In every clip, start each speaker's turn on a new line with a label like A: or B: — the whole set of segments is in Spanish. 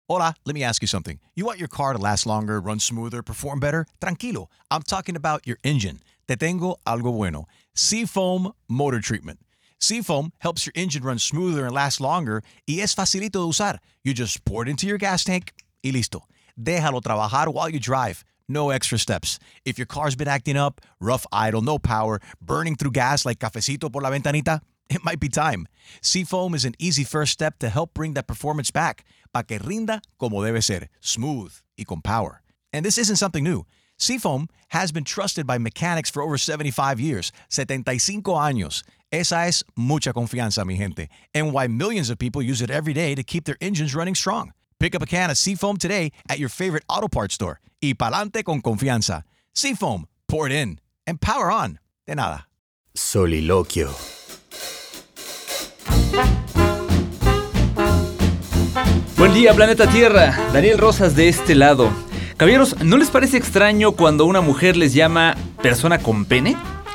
A: Hola, let me ask you something. You want your car to last longer, run smoother, perform better? Tranquilo, I'm talking about your engine. Te tengo algo bueno. Seafoam Motor Treatment. Seafoam helps your engine run smoother and last longer y es facilito de usar. You just pour it into your gas tank y listo. Déjalo trabajar while you drive. No extra steps. If your car's been acting up, rough idle, no power, burning through gas like cafecito por la ventanita, it might be time. Seafoam is an easy first step to help bring that performance back, pa que rinda como debe ser, smooth y con power. And this isn't something new. Seafoam has been trusted by mechanics for over 75 years, 75 años. Esa es mucha confianza, mi gente, and why millions of people use it every day to keep their engines running strong. Pick up a can of Seafoam today at your favorite auto parts store. Y pa'lante con confianza. Seafoam, pour it in, and power on. De nada.
B: Soliloquio.
C: Buen día, planeta Tierra. Daniel Rosas de este lado. Caballeros, ¿no les parece extraño cuando una mujer les llama persona con pene?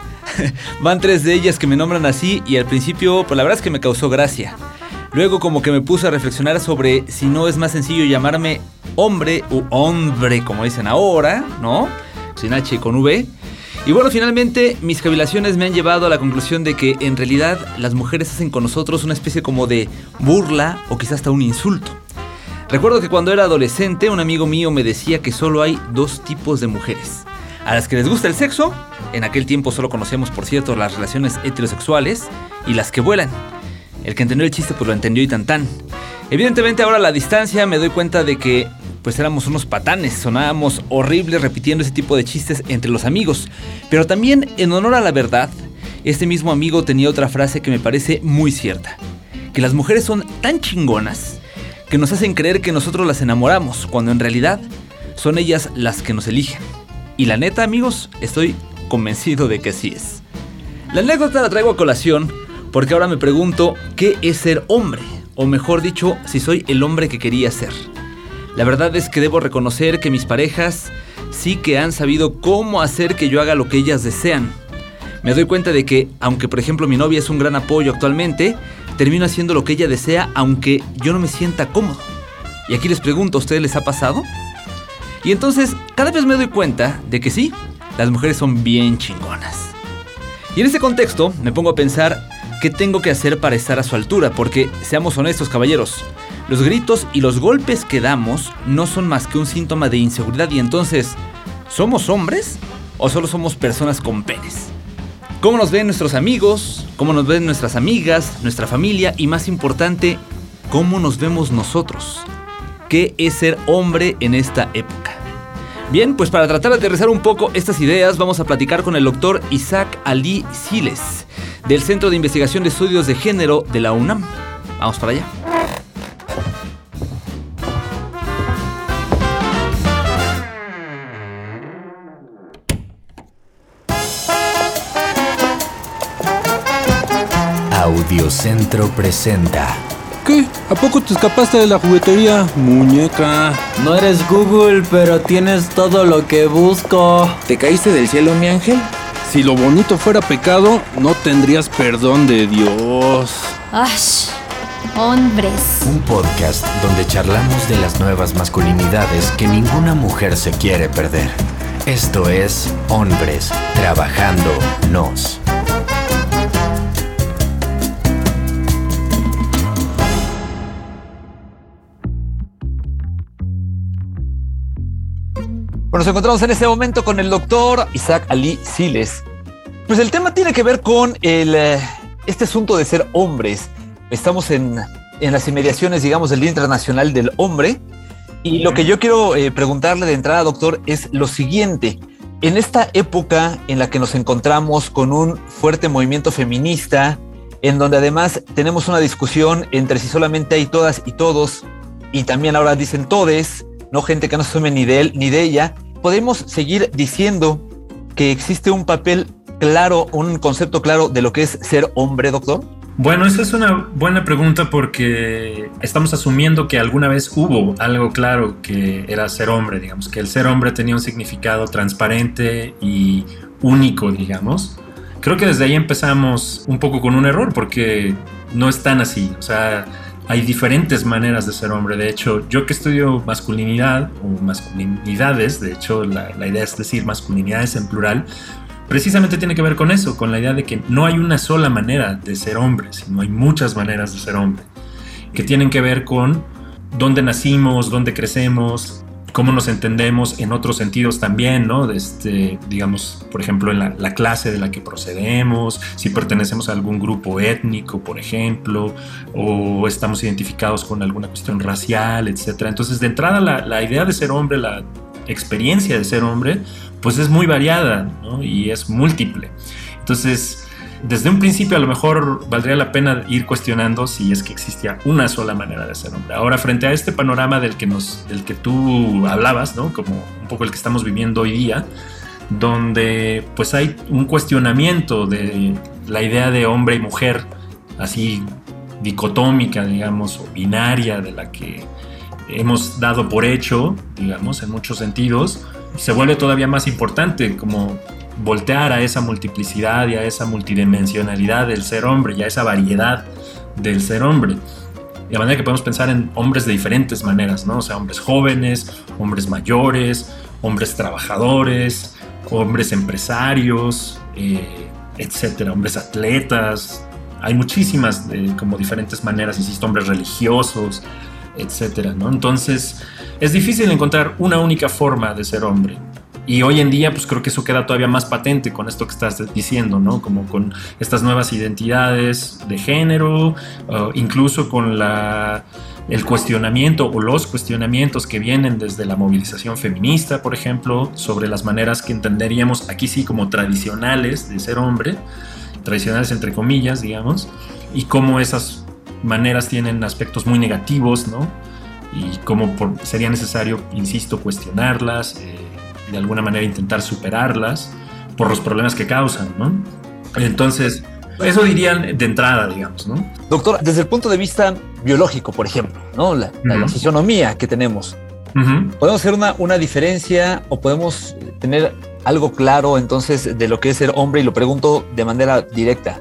C: Van 3 de ellas que me nombran así y al principio, pues la verdad es que me causó gracia. Luego como que me puse a reflexionar sobre si no es más sencillo llamarme hombre u hombre, como dicen ahora, ¿no? Sin H y con V. Y bueno, finalmente mis cavilaciones me han llevado a la conclusión de que en realidad las mujeres hacen con nosotros una especie como de burla o quizás hasta un insulto. Recuerdo que cuando era adolescente un amigo mío me decía que solo hay 2 tipos de mujeres. A las que les gusta el sexo, en aquel tiempo solo conocíamos por cierto las relaciones heterosexuales, y las que vuelan. El que entendió el chiste pues lo entendió y tan tan. Evidentemente ahora a la distancia me doy cuenta de que pues éramos unos patanes, sonábamos horribles repitiendo ese tipo de chistes entre los amigos. Pero también en honor a la verdad, este mismo amigo tenía otra frase que me parece muy cierta. Que las mujeres son tan chingonas que nos hacen creer que nosotros las enamoramos, cuando en realidad son ellas las que nos eligen. Y la neta, amigos, estoy convencido de que así es. La anécdota la traigo a colación porque ahora me pregunto qué es ser hombre, o mejor dicho, si soy el hombre que quería ser. La verdad es que debo reconocer que mis parejas sí que han sabido cómo hacer que yo haga lo que ellas desean. Me doy cuenta de que, aunque por ejemplo mi novia es un gran apoyo actualmente, termino haciendo lo que ella desea aunque yo no me sienta cómodo. Y aquí les pregunto, ¿a ustedes les ha pasado? Y entonces, cada vez me doy cuenta de que sí, las mujeres son bien chingonas. Y en ese contexto, me pongo a pensar qué tengo que hacer para estar a su altura, porque, seamos honestos, caballeros, los gritos y los golpes que damos no son más que un síntoma de inseguridad. Y entonces, ¿somos hombres o solo somos personas con penes? ¿Cómo nos ven nuestros amigos? ¿Cómo nos ven nuestras amigas, nuestra familia? Y más importante, ¿cómo nos vemos nosotros? ¿Qué es ser hombre en esta época? Bien, pues para tratar de aterrizar un poco estas ideas, vamos a platicar con el doctor Isaac Ali Siles, del Centro de Investigación de Estudios de Género de la UNAM. Vamos para allá.
B: Audiocentro presenta.
D: ¿Qué? ¿A poco te escapaste de la juguetería, muñeca?
E: No eres Google, pero tienes todo lo que busco.
F: ¿Te caíste del cielo, mi ángel?
D: Si lo bonito fuera pecado, no tendrías perdón de Dios.
G: ¡Ash! Hombres.
B: Un podcast donde charlamos de las nuevas masculinidades que ninguna mujer se quiere perder. Esto es Hombres Trabajando Nos.
C: Bueno, nos encontramos en este momento con el doctor Isaac Ali Siles. Pues el tema tiene que ver con este asunto de ser hombres. Estamos en las inmediaciones, digamos, del Día Internacional del Hombre. Y lo que yo quiero preguntarle de entrada, doctor, es lo siguiente. En esta época en la que nos encontramos con un fuerte movimiento feminista, en donde además tenemos una discusión entre si solamente hay todas y todos, y también ahora dicen todes, no gente que no se asume ni de él ni de ella, ¿podemos seguir diciendo que existe un papel claro, un concepto claro de lo que es ser hombre, doctor?
H: Bueno, esa es una buena pregunta porque estamos asumiendo que alguna vez hubo algo claro que era ser hombre, digamos, que el ser hombre tenía un significado transparente y único, digamos. Creo que desde ahí empezamos un poco con un error porque no es tan así. O sea, hay diferentes maneras de ser hombre. De hecho, yo que estudio masculinidad o masculinidades, de hecho la idea es decir masculinidades en plural, precisamente tiene que ver con eso, con la idea de que no hay una sola manera de ser hombre, sino hay muchas maneras de ser hombre, que tienen que ver con dónde nacimos, dónde crecemos, cómo nos entendemos en otros sentidos también, ¿no? Digamos, por ejemplo, en la clase de la que procedemos, si pertenecemos a algún grupo étnico, por ejemplo, o estamos identificados con alguna cuestión racial, etc. Entonces, de entrada, la idea de ser hombre, la experiencia de ser hombre, pues es muy variada, ¿no? Y es múltiple. Entonces, desde un principio a lo mejor valdría la pena ir cuestionando si es que existía una sola manera de ser hombre. Ahora, frente a este panorama del que tú hablabas, ¿no? Como un poco el que estamos viviendo hoy día, donde pues hay un cuestionamiento de la idea de hombre y mujer, así dicotómica, digamos, o binaria, de la que hemos dado por hecho, digamos, en muchos sentidos, se vuelve todavía más importante como voltear a esa multiplicidad y a esa multidimensionalidad del ser hombre y a esa variedad del ser hombre. De manera que podemos pensar en hombres de diferentes maneras, ¿no? O sea, hombres jóvenes, hombres mayores, hombres trabajadores, hombres empresarios, etcétera, hombres atletas. Hay muchísimas como diferentes maneras, insisto, hombres religiosos, etcétera, ¿no? Entonces, es difícil encontrar una única forma de ser hombre. Y hoy en día, pues creo que eso queda todavía más patente con esto que estás diciendo, ¿no? Como con estas nuevas identidades de género, incluso con el cuestionamiento o los cuestionamientos que vienen desde la movilización feminista, por ejemplo, sobre las maneras que entenderíamos aquí sí como tradicionales de ser hombre, tradicionales entre comillas, digamos, y cómo esas maneras tienen aspectos muy negativos, ¿no? Y cómo sería necesario, insisto, cuestionarlas, de alguna manera intentar superarlas por los problemas que causan, ¿no? Entonces, eso dirían de entrada, digamos, ¿no?
I: Doctor, desde el punto de vista biológico, por ejemplo, ¿no? La fisionomía que tenemos, ¿podemos hacer una diferencia o podemos tener algo claro entonces de lo que es ser hombre? Y lo pregunto de manera directa.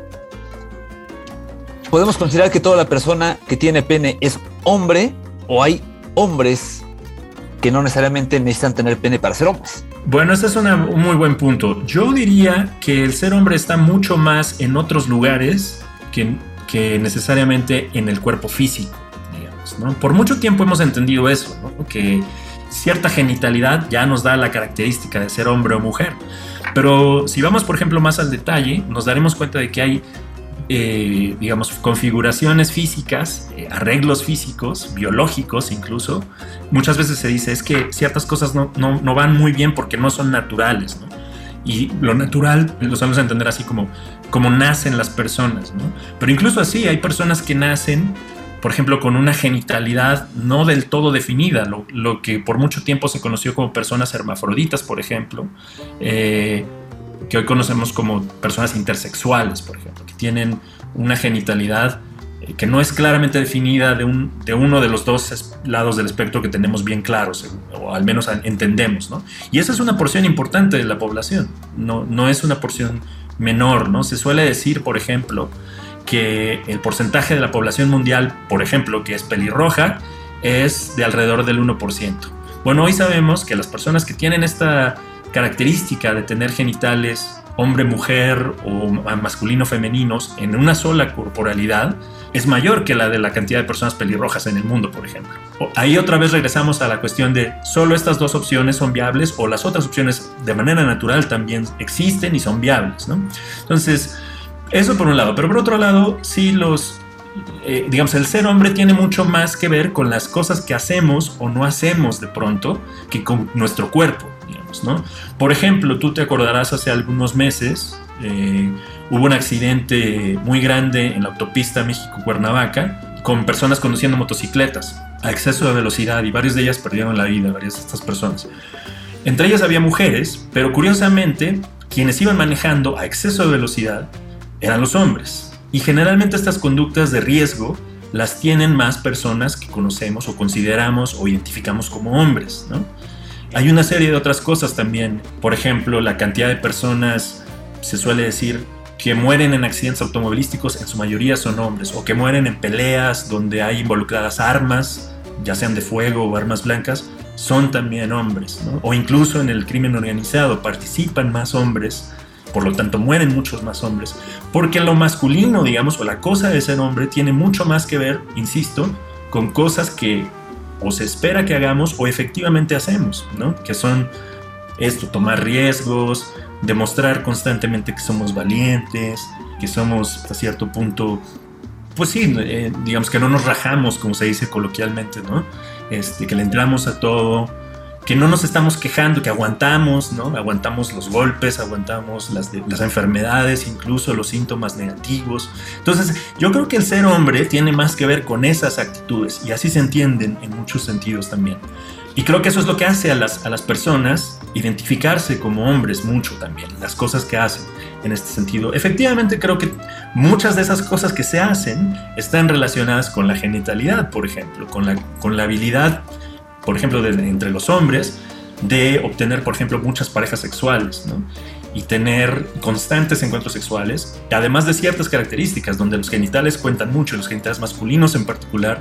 I: ¿Podemos considerar que toda la persona que tiene pene es hombre o hay hombres que no necesariamente necesitan tener pene para ser hombres?
H: Bueno, ese es un muy buen punto. Yo diría que el ser hombre está mucho más en otros lugares que necesariamente en el cuerpo físico, digamos, ¿no? Por mucho tiempo hemos entendido eso, ¿no? Que cierta genitalidad ya nos da la característica de ser hombre o mujer. Pero si vamos, por ejemplo, más al detalle, nos daremos cuenta de que hay digamos, configuraciones físicas, arreglos físicos, biológicos incluso. Muchas veces se dice es que ciertas cosas no van muy bien porque no son naturales, ¿no? Y lo natural lo sabemos entender así como nacen las personas, ¿no? Pero incluso así hay personas que nacen, por ejemplo, con una genitalidad no del todo definida, lo que por mucho tiempo se conoció como personas hermafroditas, por ejemplo, que hoy conocemos como personas intersexuales, por ejemplo, que tienen una genitalidad que no es claramente definida de uno de los dos lados del espectro que tenemos bien claros, o al menos entendemos, ¿no? Y esa es una porción importante de la población, no es una porción menor, ¿no? Se suele decir, por ejemplo, que el porcentaje de la población mundial, por ejemplo, que es pelirroja, es de alrededor del 1%. Bueno, hoy sabemos que las personas que tienen esta característica de tener genitales hombre-mujer o masculino-femeninos en una sola corporalidad es mayor que la de la cantidad de personas pelirrojas en el mundo, por ejemplo. Ahí otra vez regresamos a la cuestión de solo estas dos opciones son viables o las otras opciones de manera natural también existen y son viables, ¿no? Entonces, eso por un lado. Pero por otro lado, sí digamos, el ser hombre tiene mucho más que ver con las cosas que hacemos o no hacemos de pronto que con nuestro cuerpo, digamos, ¿no? Por ejemplo, tú te acordarás hace algunos meses hubo un accidente muy grande en la autopista México-Cuernavaca con personas conduciendo motocicletas a exceso de velocidad y varias de ellas perdieron la vida, varias de estas personas. Entre ellas había mujeres, pero curiosamente quienes iban manejando a exceso de velocidad eran los hombres. Y generalmente estas conductas de riesgo las tienen más personas que conocemos o consideramos o identificamos como hombres, ¿no? Hay una serie de otras cosas también. Por ejemplo, la cantidad de personas, se suele decir, que mueren en accidentes automovilísticos en su mayoría son hombres, o que mueren en peleas donde hay involucradas armas, ya sean de fuego o armas blancas, son también hombres, ¿no? O incluso en el crimen organizado participan más hombres, por lo tanto mueren muchos más hombres, porque lo masculino, digamos, o la cosa de ser hombre tiene mucho más que ver, insisto, con cosas que o se espera que hagamos o efectivamente hacemos, ¿no? Que son esto, tomar riesgos, demostrar constantemente que somos valientes, que somos hasta cierto punto, pues sí, digamos que no nos rajamos, como se dice coloquialmente, ¿no? Que le entramos a todo, que no nos estamos quejando, que aguantamos, ¿no? Aguantamos los golpes, aguantamos las enfermedades, incluso los síntomas negativos. Entonces, yo creo que el ser hombre tiene más que ver con esas actitudes, y así se entienden en muchos sentidos también. Y creo que eso es lo que hace a las personas identificarse como hombres mucho también, las cosas que hacen en este sentido. Efectivamente, creo que muchas de esas cosas que se hacen están relacionadas con la genitalidad, por ejemplo, con la habilidad, por ejemplo, entre los hombres, de obtener, por ejemplo, muchas parejas sexuales, ¿no? Y tener constantes encuentros sexuales, además de ciertas características donde los genitales cuentan mucho, los genitales masculinos en particular,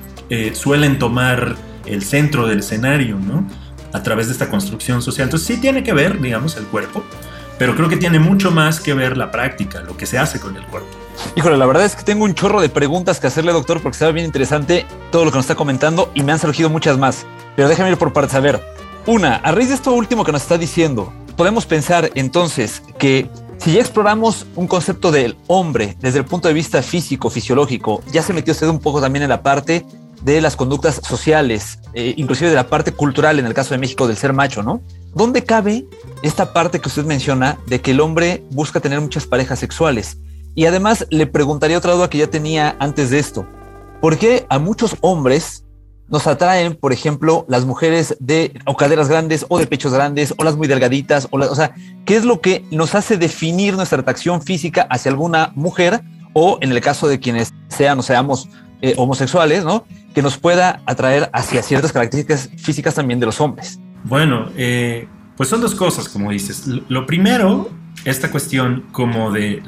H: suelen tomar el centro del escenario, ¿no? A través de esta construcción social. Entonces sí tiene que ver, digamos, el cuerpo, pero creo que tiene mucho más que ver la práctica, lo que se hace con el cuerpo.
I: Híjole, la verdad es que tengo un chorro de preguntas que hacerle, doctor, porque estaba bien interesante todo lo que nos está comentando y me han surgido muchas más. Pero déjame ir por partes. A ver, una, a raíz de esto último que nos está diciendo, podemos pensar entonces que si ya exploramos un concepto del hombre desde el punto de vista físico, fisiológico, ya se metió usted un poco también en la parte de las conductas sociales, inclusive de la parte cultural, en el caso de México, del ser macho, ¿no? ¿Dónde cabe esta parte que usted menciona de que el hombre busca tener muchas parejas sexuales? Y además le preguntaría otra duda que ya tenía antes de esto. ¿Por qué a muchos hombres nos atraen, por ejemplo, las mujeres o caderas grandes o de pechos grandes o las muy delgaditas? O sea, ¿qué es lo que nos hace definir nuestra atracción física hacia alguna mujer? O en el caso de quienes sean o seamos homosexuales, ¿no? Que nos pueda atraer hacia ciertas características físicas también de los hombres.
H: Bueno, pues son dos cosas, como dices. Lo primero, esta cuestión como de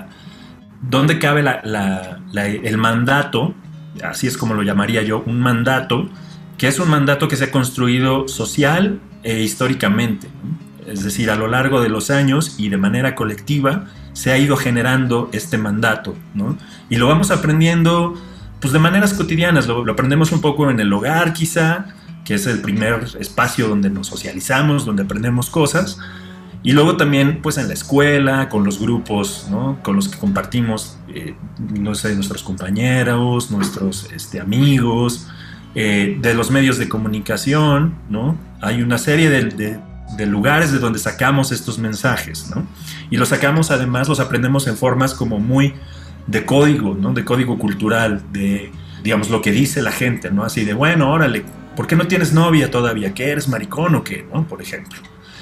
H: ¿dónde cabe el mandato? Así es como lo llamaría yo, un mandato, que es un mandato que se ha construido social e históricamente, ¿no? Es decir, a lo largo de los años y de manera colectiva se ha ido generando este mandato, ¿no? Y lo vamos aprendiendo pues de maneras cotidianas, lo aprendemos un poco en el hogar quizá, que es el primer espacio donde nos socializamos, donde aprendemos cosas, y luego también pues en la escuela, con los grupos, ¿no? Con los que compartimos, no sé, nuestros compañeros, nuestros amigos, de los medios de comunicación, ¿no? Hay una serie de lugares de donde sacamos estos mensajes, ¿no? Y los sacamos, además, los aprendemos en formas como muy de código, ¿no? De código cultural, de, digamos, lo que dice la gente, ¿no? Así de, bueno, órale, ¿por qué no tienes novia todavía? ¿Qué, eres maricón o qué? ¿No? Por ejemplo.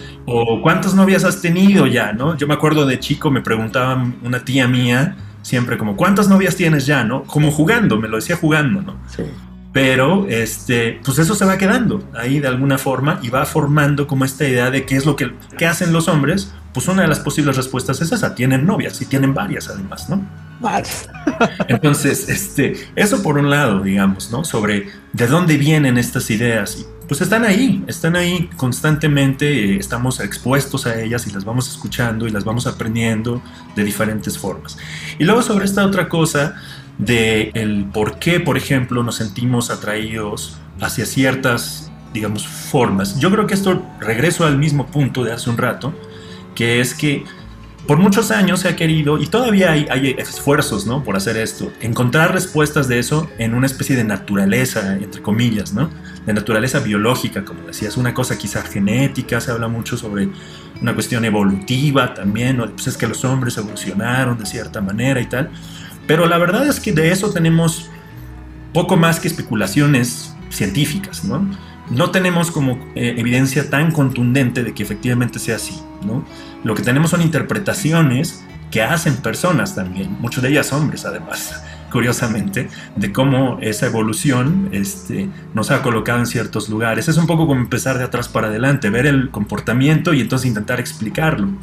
H: O ¿cuántas novias has tenido ya? ¿No? Yo me acuerdo de chico, me preguntaba una tía mía siempre como, ¿cuántas novias tienes ya? ¿No? Como jugando, me lo decía jugando, ¿no? Sí. Pero, pues eso se va quedando ahí de alguna forma y va formando como esta idea de qué es lo que hacen los hombres. Pues una de las posibles respuestas es esa, tienen novias y tienen varias además, ¿no?
I: Varias.
H: Entonces, eso por un lado, digamos, ¿no? Sobre de dónde vienen estas ideas. Y pues están ahí constantemente, estamos expuestos a ellas y las vamos escuchando y las vamos aprendiendo de diferentes formas. Y luego sobre esta otra cosa de el por qué, por ejemplo, nos sentimos atraídos hacia ciertas, digamos, formas. Yo creo que esto regreso al mismo punto de hace un rato, que es que por muchos años se ha querido, y todavía hay esfuerzos, ¿no? Por hacer esto, encontrar respuestas de eso en una especie de naturaleza, entre comillas, ¿no? De naturaleza biológica, como decías, una cosa quizá genética, se habla mucho sobre una cuestión evolutiva también, ¿no? Pues es que los hombres evolucionaron de cierta manera y tal, pero la verdad es que de eso tenemos poco más que especulaciones científicas, ¿no? No tenemos como evidencia tan contundente de que efectivamente sea así, ¿no? Lo que tenemos son interpretaciones que hacen personas también, muchas de ellas hombres además, curiosamente, de cómo esa evolución nos ha colocado en ciertos lugares. Es un poco como empezar de atrás para adelante, ver el comportamiento y entonces intentar explicarlo,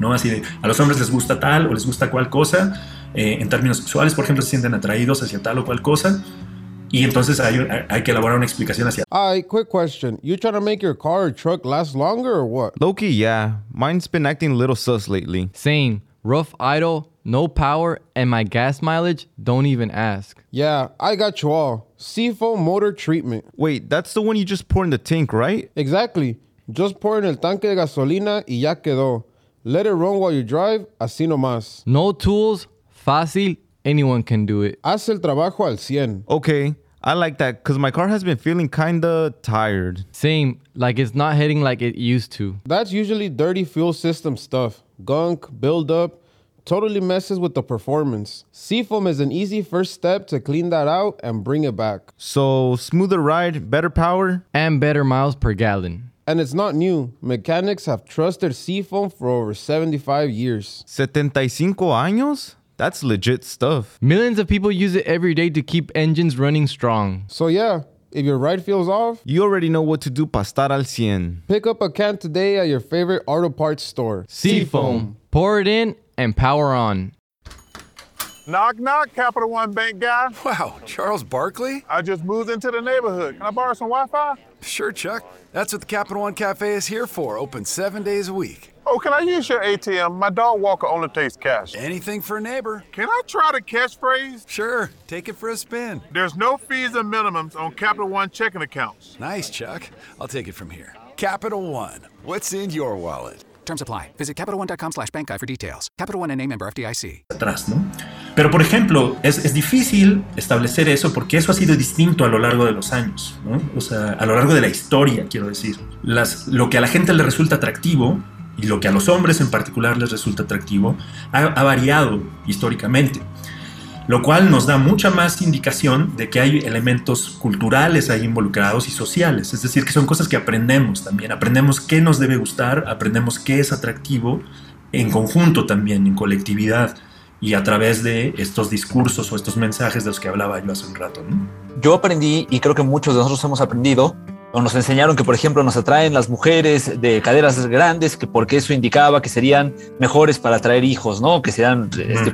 H: ¿no? Así de, a los hombres les gusta tal o les gusta cual cosa, en términos sexuales, por ejemplo, se sienten atraídos hacia tal o cual cosa, y entonces hay que elaborar una explicación hacia...
J: Quick question. You trying to make your car or truck last longer or what?
K: Low-key, yeah. Mine's been acting a little sus lately.
E: Same. Rough idle, no power, and my gas mileage, don't even ask.
J: Yeah, I got you all. Seafoam motor treatment.
K: Wait, that's the one you just pour in the tank, right?
J: Exactly. Just pour in el tanque de gasolina y ya quedó. Let it run while you drive, así nomás.
E: No tools, fácil, anyone can do it.
J: Haz el trabajo al 100.
K: Okay, I like that because my car has been feeling kinda tired.
E: Same, like it's not hitting like it used to.
J: That's usually dirty fuel system stuff. Gunk, buildup, totally messes with the performance. Seafoam is an easy first step to clean that out and bring it back.
K: So, smoother ride, better power?
E: And better miles per gallon.
J: And it's not new. Mechanics have trusted Seafoam for over 75 years.
K: 75 años? That's legit stuff.
E: Millions of people use it every day to keep engines running strong.
J: So yeah, if your ride feels off,
K: you already know what to do para estar al 100.
J: Pick up a can today at your favorite auto parts store.
E: Seafoam. Pour it in and power on.
L: Knock, knock, Capital One Bank guy.
M: Wow, Charles Barkley?
L: I just moved into the neighborhood. Can I borrow some Wi-Fi?
M: Sure, Chuck. That's what the Capital One Cafe is here for, open 7 days a week.
L: Oh, can I use your ATM? My dog Walker only takes cash.
M: Anything for a neighbor.
L: Can I try the catchphrase?
M: Sure, take it for a spin.
L: There's no fees or minimums on Capital One checking accounts.
M: Nice, Chuck. I'll take it from here. Capital One, what's in your wallet?
N: Terms apply. Visit CapitalOne.com/bankguide for details. Capital One and member FDIC.
H: Atrás, ¿no? Pero, por ejemplo, es difícil establecer eso porque eso ha sido distinto a lo largo de los años, ¿no? O sea, a lo largo de la historia, quiero decir. Lo que a la gente le resulta atractivo y lo que a los hombres en particular les resulta atractivo ha variado históricamente. Lo cual nos da mucha más indicación de que hay elementos culturales ahí involucrados y sociales, es decir, que son cosas que aprendemos también, aprendemos qué nos debe gustar, aprendemos qué es atractivo en conjunto también, en colectividad y a través de estos discursos o estos mensajes de los que hablaba yo hace un rato, ¿no?
I: Yo aprendí, y creo que muchos de nosotros hemos aprendido, o nos enseñaron que, por ejemplo, nos atraen las mujeres de caderas grandes, que porque eso indicaba que serían mejores para traer hijos, ¿no? Que serían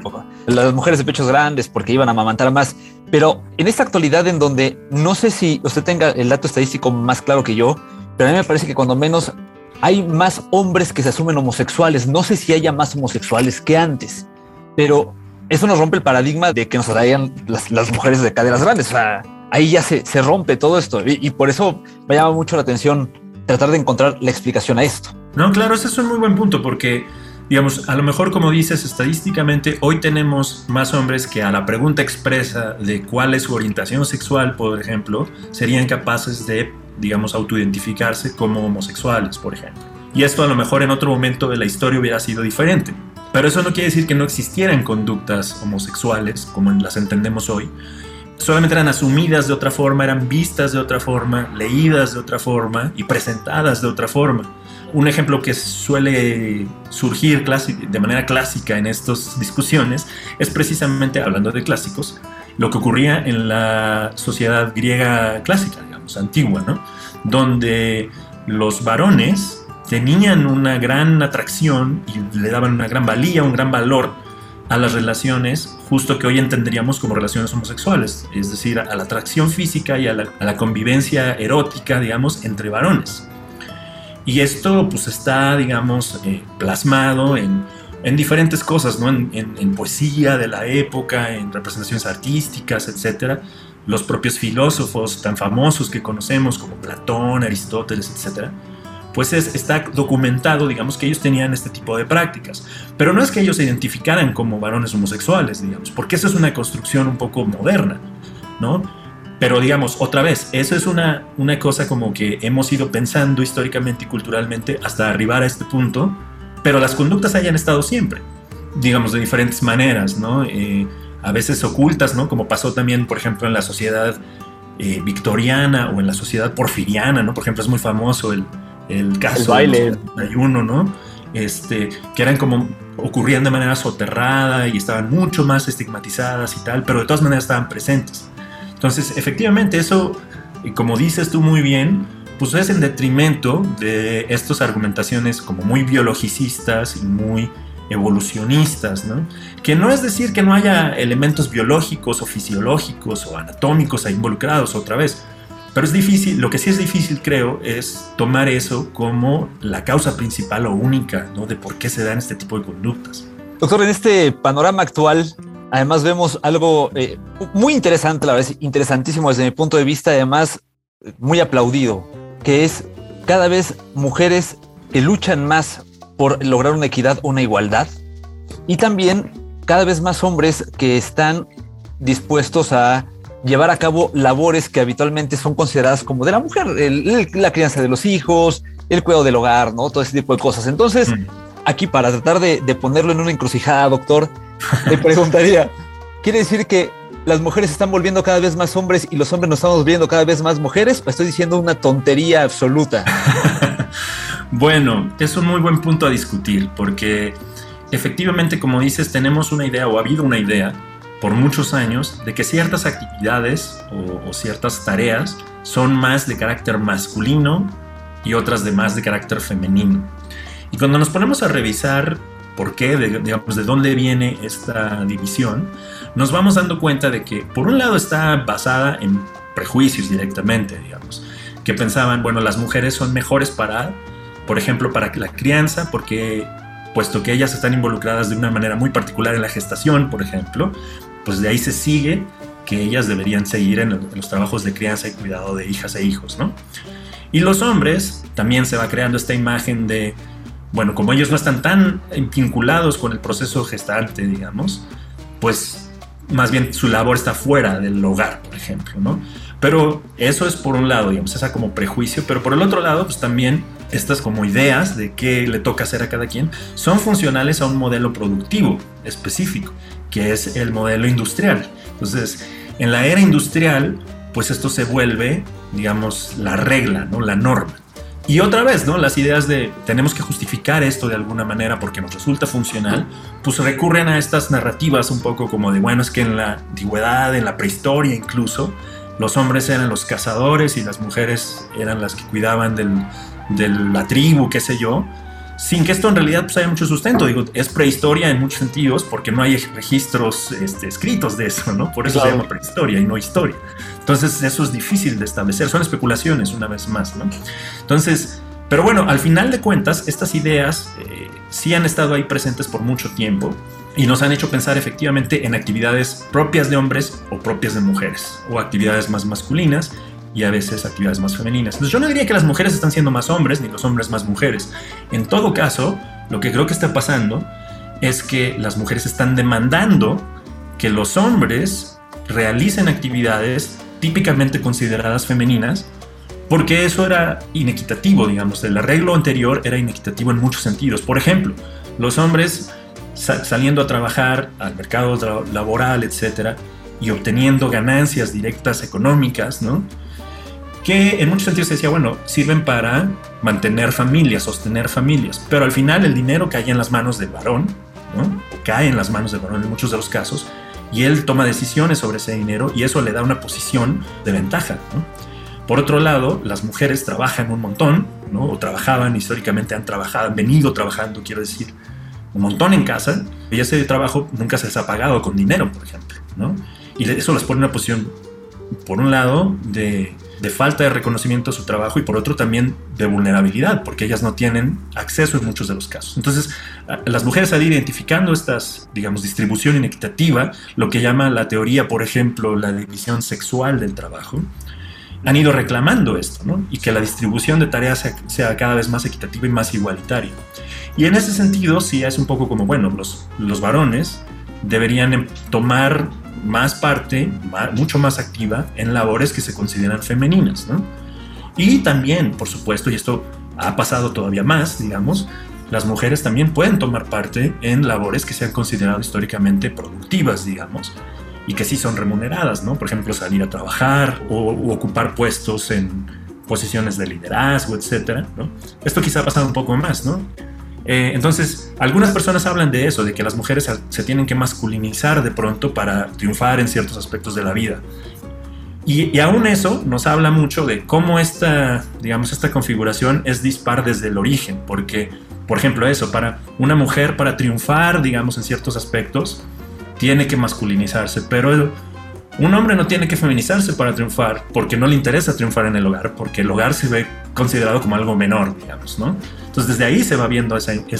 I: las mujeres de pechos grandes porque iban a amamantar más. Pero en esta actualidad en donde no sé si usted tenga el dato estadístico más claro que yo, pero a mí me parece que cuando menos hay más hombres que se asumen homosexuales. No sé si haya más homosexuales que antes, pero eso nos rompe el paradigma de que nos atraían las mujeres de caderas grandes. O sea, ahí ya se rompe todo esto y por eso me llama mucho la atención tratar de encontrar la explicación a esto.
H: No, claro, ese es un muy buen punto porque, digamos, a lo mejor, como dices, estadísticamente hoy tenemos más hombres que a la pregunta expresa de cuál es su orientación sexual, por ejemplo, serían capaces de, digamos, autoidentificarse como homosexuales, por ejemplo. Y esto a lo mejor en otro momento de la historia hubiera sido diferente. Pero eso no quiere decir que no existieran conductas homosexuales como las entendemos hoy. Solamente eran asumidas de otra forma, eran vistas de otra forma, leídas de otra forma y presentadas de otra forma. Un ejemplo que suele surgir de manera clásica en estas discusiones es precisamente, hablando de clásicos, lo que ocurría en la sociedad griega clásica, digamos, antigua, ¿no? Donde los varones tenían una gran atracción y le daban una gran valía, un gran valor a las relaciones justo que hoy entenderíamos como relaciones homosexuales, es decir, a la atracción física y a la convivencia erótica, digamos, entre varones. Y esto pues está, digamos, plasmado en diferentes cosas, ¿no? En poesía de la época, en representaciones artísticas, etc. Los propios filósofos tan famosos que conocemos como Platón, Aristóteles, etc., pues está documentado, digamos, que ellos tenían este tipo de prácticas. Pero no es que ellos se identificaran como varones homosexuales, digamos, porque eso es una construcción un poco moderna, ¿no? Pero, digamos, otra vez, eso es una cosa como que hemos ido pensando históricamente y culturalmente hasta arribar a este punto, pero las conductas hayan estado siempre, digamos, de diferentes maneras, ¿no? A veces ocultas, ¿no? Como pasó también, por ejemplo, en la sociedad victoriana o en la sociedad porfiriana, ¿no? Por ejemplo, es muy famoso el caso del 71, ¿no? Que eran como, ocurrían de manera soterrada y estaban mucho más estigmatizadas y tal, pero de todas maneras estaban presentes. Entonces, efectivamente, eso, como dices tú muy bien, pues es en detrimento de estas argumentaciones como muy biologicistas y muy evolucionistas, ¿no? Que no es decir que no haya elementos biológicos o fisiológicos o anatómicos ahí involucrados otra vez, pero es difícil, lo que sí es difícil creo es tomar eso como la causa principal o única, ¿no? De por qué se dan este tipo de conductas.
I: Doctor, en este panorama actual, además vemos algo muy interesante, la verdad, interesantísimo desde mi punto de vista, además muy aplaudido, que es cada vez mujeres que luchan más por lograr una equidad, una igualdad, y también cada vez más hombres que están dispuestos a llevar a cabo labores que habitualmente son consideradas como de la mujer, la crianza de los hijos, el cuidado del hogar, ¿no? Todo ese tipo de cosas. Entonces, aquí para tratar de ponerlo en una encrucijada, doctor, le preguntaría, ¿quiere decir que las mujeres se están volviendo cada vez más hombres y los hombres nos estamos volviendo cada vez más mujeres? ¿O estoy diciendo una tontería absoluta?
H: Bueno, es un muy buen punto a discutir, porque efectivamente, como dices, tenemos una idea, o ha habido una idea por muchos años, de que ciertas actividades o ciertas tareas son más de carácter masculino y otras de más de carácter femenino. Y cuando nos ponemos a revisar por qué, digamos, de dónde viene esta división, nos vamos dando cuenta de que, por un lado, está basada en prejuicios directamente, digamos, que pensaban, bueno, las mujeres son mejores para, por ejemplo, para la crianza, porque puesto que ellas están involucradas de una manera muy particular en la gestación, por ejemplo, pues de ahí se sigue que ellas deberían seguir en los trabajos de crianza y cuidado de hijas e hijos, ¿no? Y los hombres, también se va creando esta imagen de, bueno, como ellos no están tan vinculados con el proceso gestante, digamos, pues más bien su labor está fuera del hogar, por ejemplo, ¿no? Pero eso es por un lado, digamos, esa como prejuicio, pero por el otro lado, pues también estas como ideas de qué le toca hacer a cada quien son funcionales a un modelo productivo específico, que es el modelo industrial. Entonces, en la era industrial, pues esto se vuelve, digamos, la regla, ¿no? La norma. Y otra vez, ¿no? Las ideas de tenemos que justificar esto de alguna manera porque nos resulta funcional, pues recurren a estas narrativas un poco como de, bueno, es que en la antigüedad, en la prehistoria incluso, los hombres eran los cazadores y las mujeres eran las que cuidaban de la tribu, qué sé yo, sin que esto en realidad pues haya mucho sustento. Digo, es prehistoria en muchos sentidos porque no hay registros escritos de eso, ¿no? Por eso se llama prehistoria y no historia. Entonces eso es difícil de establecer, son especulaciones una vez más, ¿no? Entonces, pero bueno, al final de cuentas, estas ideas sí han estado ahí presentes por mucho tiempo y nos han hecho pensar efectivamente en actividades propias de hombres o propias de mujeres, o actividades más masculinas y a veces actividades más femeninas. Entonces yo no diría que las mujeres están siendo más hombres ni los hombres más mujeres. En todo caso, lo que creo que está pasando es que las mujeres están demandando que los hombres realicen actividades típicamente consideradas femeninas, porque eso era inequitativo, digamos. El arreglo anterior era inequitativo en muchos sentidos. Por ejemplo, los hombres saliendo a trabajar al mercado laboral, etcétera, y obteniendo ganancias directas económicas, ¿no? Que en muchos sentidos se decía, bueno, sirven para mantener familias, sostener familias, pero al final el dinero cae en las manos del varón, ¿no? O cae en las manos del varón en muchos de los casos, y él toma decisiones sobre ese dinero y eso le da una posición de ventaja, ¿no? Por otro lado, las mujeres trabajan un montón, ¿no? O trabajaban, históricamente han venido trabajando, quiero decir, un montón en casa, y ese trabajo nunca se les ha pagado con dinero, por ejemplo, ¿no? Y eso les pone en una posición, por un lado, de falta de reconocimiento a su trabajo y por otro también de vulnerabilidad, porque ellas no tienen acceso en muchos de los casos. Entonces, las mujeres al ir identificando estas, digamos, distribución inequitativa, lo que llama la teoría, por ejemplo, la división sexual del trabajo, han ido reclamando esto, ¿no? Y que la distribución de tareas sea cada vez más equitativa y más igualitaria. Y en ese sentido, sí es un poco como, bueno, los varones deberían tomar más parte, mucho más activa en labores que se consideran femeninas, ¿no? Y también, por supuesto, y esto ha pasado todavía más, digamos, las mujeres también pueden tomar parte en labores que se han considerado históricamente productivas, digamos, y que sí son remuneradas, ¿no? Por ejemplo, salir a trabajar o ocupar puestos en posiciones de liderazgo, etcétera, ¿no? Esto quizá ha pasado un poco más, ¿no? Entonces, algunas personas hablan de eso, de que las mujeres se tienen que masculinizar de pronto para triunfar en ciertos aspectos de la vida. Y aún eso nos habla mucho de cómo esta configuración es dispar desde el origen, porque, por ejemplo, eso, para una mujer, para triunfar, digamos, en ciertos aspectos, tiene que masculinizarse, pero un hombre no tiene que feminizarse para triunfar, porque no le interesa triunfar en el hogar, porque el hogar se ve considerado como algo menor, digamos, ¿no? Entonces, desde ahí se va viendo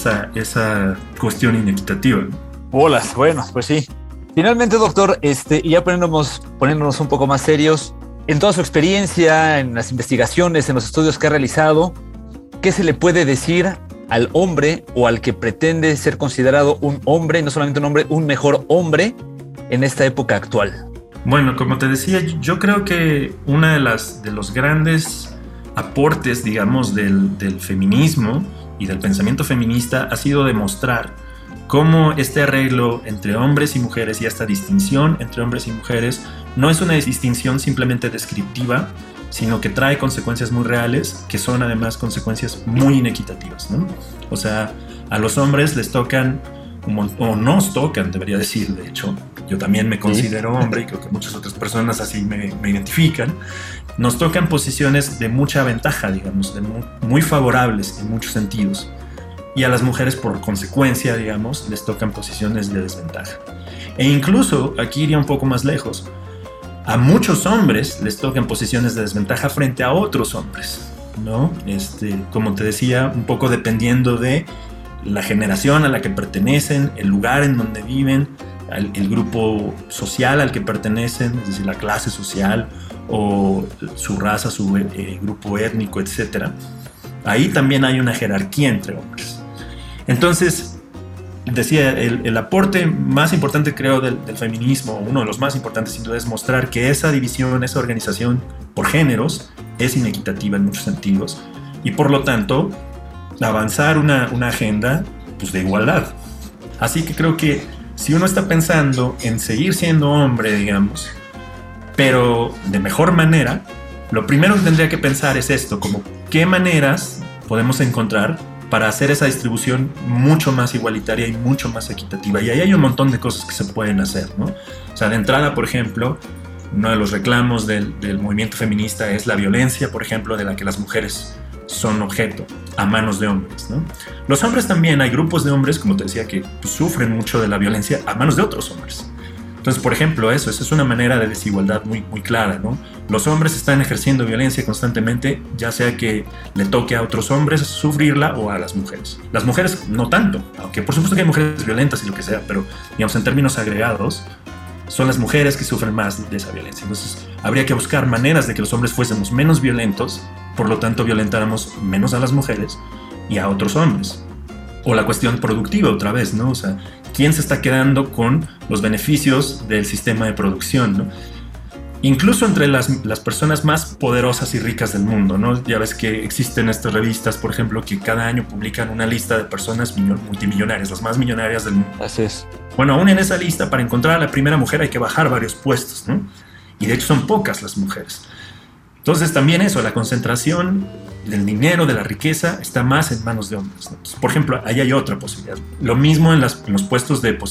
H: esa cuestión inequitativa.
I: Bolas, bueno, pues sí. Finalmente, doctor, y ya poniéndonos un poco más serios, en toda su experiencia, en las investigaciones, en los estudios que ha realizado, ¿qué se le puede decir al hombre o al que pretende ser considerado un hombre, no solamente un hombre, un mejor hombre en esta época actual?
H: Bueno, como te decía, yo creo que uno de los grandes aportes, digamos, del feminismo y del pensamiento feminista ha sido demostrar cómo este arreglo entre hombres y mujeres y esta distinción entre hombres y mujeres no es una distinción simplemente descriptiva, sino que trae consecuencias muy reales, que son además consecuencias muy inequitativas, ¿no? O sea, a los hombres les tocan, o nos tocan, debería decir, de hecho, yo también me considero hombre y creo que muchas otras personas así me identifican, nos tocan posiciones de mucha ventaja, digamos, muy favorables en muchos sentidos. Y a las mujeres, por consecuencia, digamos, les tocan posiciones de desventaja. E incluso, aquí iría un poco más lejos, a muchos hombres les tocan posiciones de desventaja frente a otros hombres, ¿no? Como te decía, un poco dependiendo de la generación a la que pertenecen, el lugar en donde viven, el grupo social al que pertenecen, es decir, la clase social o su raza, su grupo étnico, etc. Ahí también hay una jerarquía entre hombres. Entonces, decía, el aporte más importante, creo, del feminismo, uno de los más importantes sin duda, es mostrar que esa división, esa organización por géneros es inequitativa en muchos sentidos y por lo tanto avanzar una agenda, pues, de igualdad. Así que creo que si uno está pensando en seguir siendo hombre, digamos, pero de mejor manera, lo primero que tendría que pensar es esto, como qué maneras podemos encontrar para hacer esa distribución mucho más igualitaria y mucho más equitativa. Y ahí hay un montón de cosas que se pueden hacer, ¿no? O sea, de entrada, por ejemplo, uno de los reclamos del movimiento feminista es la violencia, por ejemplo, de la que las mujeres son objeto a manos de hombres, ¿no? Los hombres también, hay grupos de hombres, como te decía, que pues, sufren mucho de la violencia a manos de otros hombres. Entonces, por ejemplo, esa es una manera de desigualdad muy, muy clara, ¿no? Los hombres están ejerciendo violencia constantemente, ya sea que le toque a otros hombres sufrirla o a las mujeres. Las mujeres no tanto, aunque por supuesto que hay mujeres violentas y lo que sea, pero digamos en términos agregados, son las mujeres que sufren más de esa violencia. Entonces, habría que buscar maneras de que los hombres fuésemos menos violentos, por lo tanto violentáramos menos a las mujeres y a otros hombres. O la cuestión productiva otra vez, ¿no? O sea, ¿quién se está quedando con los beneficios del sistema de producción, ¿no? Incluso entre las personas más poderosas y ricas del mundo, ¿no? Ya ves que existen estas revistas, por ejemplo, que cada año publican una lista de personas multimillonarias, las más millonarias del mundo.
I: Así es.
H: Bueno, aún en esa lista, para encontrar a la primera mujer hay que bajar varios puestos, ¿no? Y de hecho son pocas las mujeres. Entonces también eso, la concentración del dinero, de la riqueza, está más en manos de hombres, ¿no? Entonces, por ejemplo, ahí hay otra posibilidad. Lo mismo en los puestos de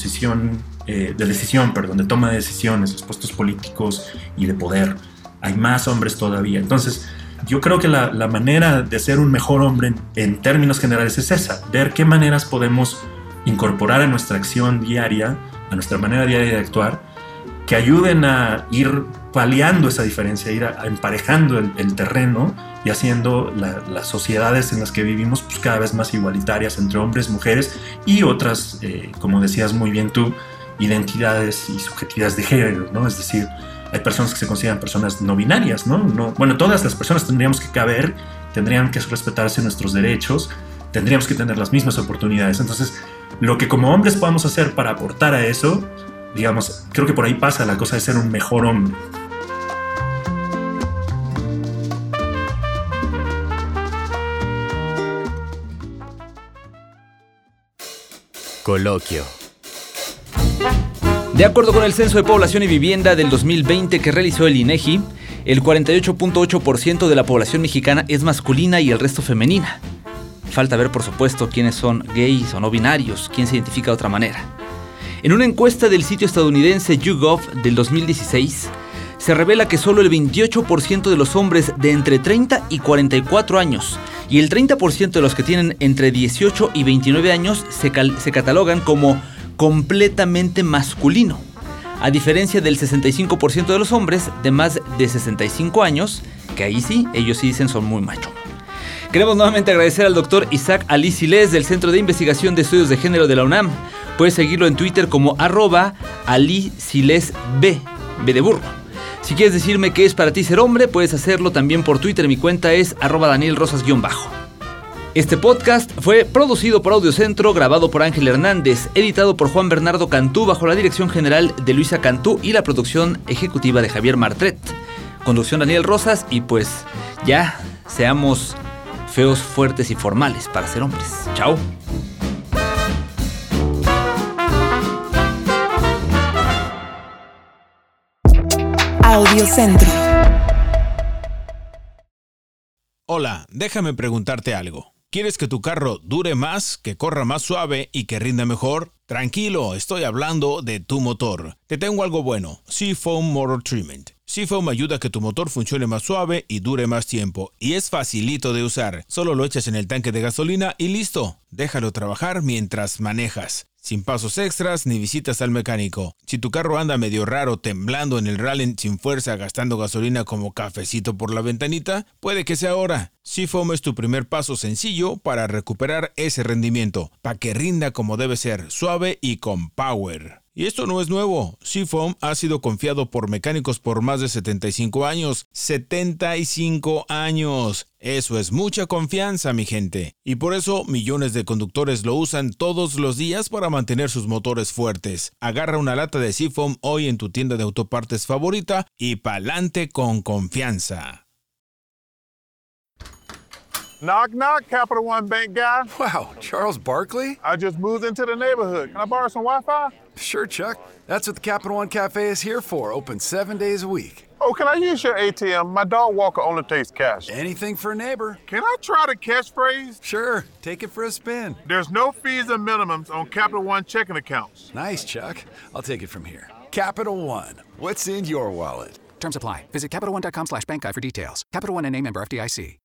H: de toma de decisiones, los puestos políticos y de poder. Hay más hombres todavía. Entonces, yo creo que la manera de ser un mejor hombre en términos generales es esa, ver qué maneras podemos incorporar a nuestra acción diaria, a nuestra manera diaria de actuar, que ayuden a ir paliando esa diferencia, ir emparejando el terreno y haciendo las sociedades en las que vivimos pues, cada vez más igualitarias entre hombres, mujeres y otras, como decías muy bien tú, identidades y subjetividades de género, ¿no? Es decir, hay personas que se consideran personas no binarias, ¿no? Bueno, todas las personas tendríamos que caber, tendrían que respetarse nuestros derechos, tendríamos que tener las mismas oportunidades. Entonces, lo que como hombres podamos hacer para aportar a eso, digamos, creo que por ahí pasa la cosa de ser un mejor hombre.
B: Coloquio.
C: De acuerdo con el Censo de Población y Vivienda del 2020 que realizó el INEGI, el 48.8% de la población mexicana es masculina y el resto femenina. Falta ver, por supuesto, quiénes son gays o no binarios, quién se identifica de otra manera. En una encuesta del sitio estadounidense YouGov del 2016, se revela que solo el 28% de los hombres de entre 30 y 44 años y el 30% de los que tienen entre 18 y 29 años se catalogan como completamente masculino, a diferencia del 65% de los hombres de más de 65 años, que ahí sí, ellos sí dicen son muy macho. Queremos nuevamente agradecer al doctor Isaac Ali Siles del Centro de Investigación de Estudios de Género de la UNAM. Puedes seguirlo en Twitter como @AliSilesB, B de burro. Si quieres decirme qué es para ti ser hombre, puedes hacerlo también por Twitter. Mi cuenta es @DanielRosas_. Este podcast fue producido por Audiocentro, grabado por Ángel Hernández, editado por Juan Bernardo Cantú bajo la dirección general de Luisa Cantú y la producción ejecutiva de Javier Martret. Conducción Daniel Rosas y pues ya seamos feos, fuertes y formales para ser hombres. Chao.
O: Audiocentro.
P: Hola, déjame preguntarte algo. ¿Quieres que tu carro dure más, que corra más suave y que rinda mejor? Tranquilo, estoy hablando de tu motor. Te tengo algo bueno, Seafoam Motor Treatment. Seafoam ayuda a que tu motor funcione más suave y dure más tiempo. Y es facilito de usar. Solo lo echas en el tanque de gasolina y listo. Déjalo trabajar mientras manejas. Sin pasos extras ni visitas al mecánico. Si tu carro anda medio raro, temblando en el rally sin fuerza, gastando gasolina como cafecito por la ventanita, puede que sea ahora. Seafoam es tu primer paso sencillo para recuperar ese rendimiento, para que rinda como debe ser, suave y con power. Y esto no es nuevo. Seafoam ha sido confiado por mecánicos por más de 75 años. ¡75 años! Eso es mucha confianza, mi gente. Y por eso millones de conductores lo usan todos los días para mantener sus motores fuertes. Agarra una lata de Seafoam hoy en tu tienda de autopartes favorita y pa'lante con confianza.
L: Knock, knock, Capital One Bank guy.
M: Wow, Charles Barkley?
L: I just moved into the neighborhood. Can I borrow some Wi-Fi?
M: Sure, Chuck. That's what the Capital One Cafe is here for, open 7 days a week.
L: Oh, can I use your ATM? My dog walker only takes cash.
M: Anything for a neighbor.
L: Can I try the catchphrase?
M: Sure, take it for a spin.
L: There's no fees and minimums on Capital One checking accounts.
M: Nice, Chuck. I'll take it from here. Capital One, what's in your wallet?
N: Terms apply. Visit CapitalOne.com/bankguide for details. Capital One N.A. member FDIC.